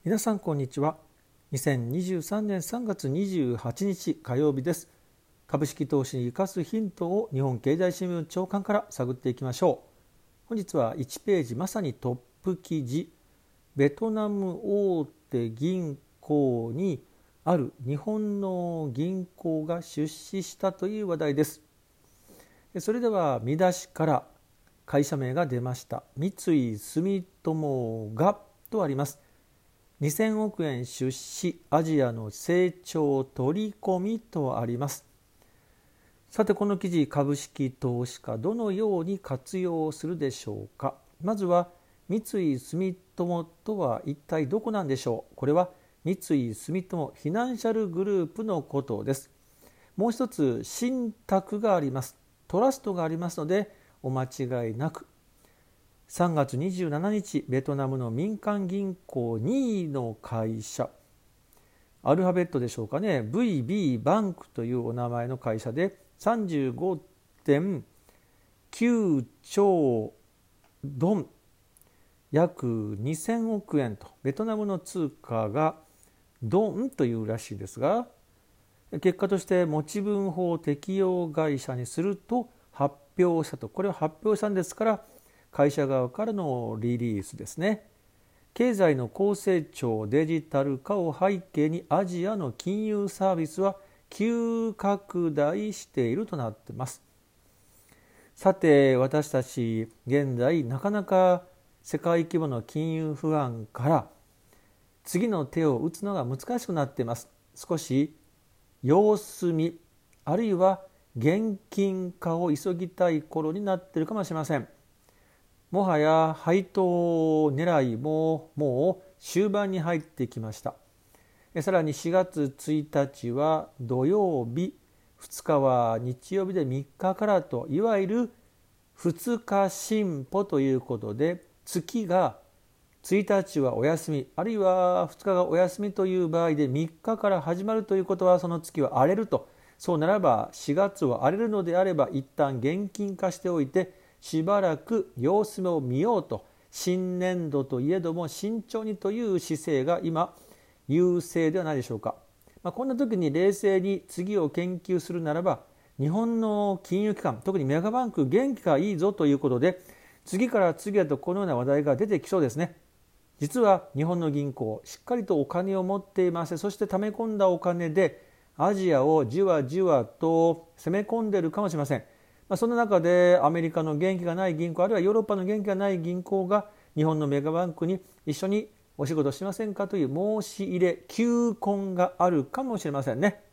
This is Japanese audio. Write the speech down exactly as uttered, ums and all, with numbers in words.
皆さんこんにちは。にせんにじゅうさんねんさんがつにじゅうはちにち火曜日です。株式投資に生かすヒントを日本経済新聞長官から探っていきましょう。本日はいちページ、まさにトップ記事、ベトナム大手銀行にある日本の銀行が出資したという話題です。それでは見出しから会社名が出ました。三井住友がとあります。にせんおくえん出資、アジアの成長取り込みとあります。さてこの記事、株式投資家どのように活用するでしょうか。まずは三井住友とは一体どこなんでしょう。これは三井住友フィナンシャルグループのことです。もう一つ信託があります。トラストがありますのでお間違いなく。さんがつにじゅうしちにち、ベトナムの民間銀行にいの会社、アルファベットでしょうかね、 ブイビー バンクというお名前の会社で さんじゅうごてんきゅうちょうドン、約にせんおくえんと、ベトナムの通貨がドンというらしいですが、結果として持ち分法適用会社にすると発表したと。これを発表したんですから会社側からのリリースですね。経済の高成長、デジタル化を背景にアジアの金融サービスは急拡大しているとなっています。さて私たち現在なかなか世界規模の金融不安から次の手を打つのが難しくなっています。少し様子見、あるいは現金化を急ぎたい頃になっているかもしれません。もはや配当狙いももう終盤に入ってきました。さらにしがつついたちは土曜日、ふつかは日曜日でみっかからと、いわゆるふつか進歩ということで、月がついたちはお休み、あるいはふつかがお休みという場合でみっかから始まるということは、その月は荒れると。そうならばしがつは荒れるのであれば一旦現金化しておいてしばらく様子を見ようと、新年度といえども慎重にという姿勢が今優勢ではないでしょうか。まあ、こんな時に冷静に次を研究するならば、日本の金融機関、特にメガバンク元気がいいぞということで、次から次へとこのような話題が出てきそうですね。実は日本の銀行しっかりとお金を持っていまして、そして溜め込んだお金でアジアをじわじわと攻め込んでいるかもしれません。まあ、その中でアメリカの元気がない銀行、あるいはヨーロッパの元気がない銀行が日本のメガバンクに一緒にお仕事しませんかという申し入れ、求婚があるかもしれませんね。